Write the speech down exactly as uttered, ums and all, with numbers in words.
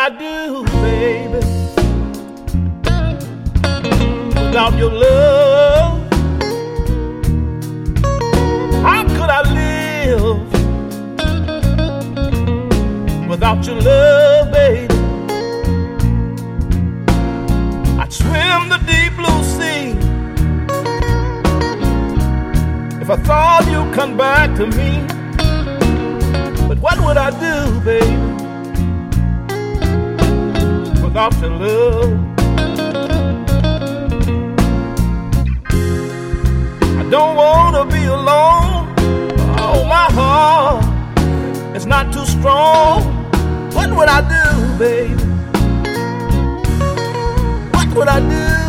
I do, baby, without your love? How could I live without your love, baby? I'd swim the deep blue sea if I thought you'd come back to me. But what would I do, baby, without your love? I don't want to be alone. Oh, my heart is not too strong. What would I do, baby? What would I do?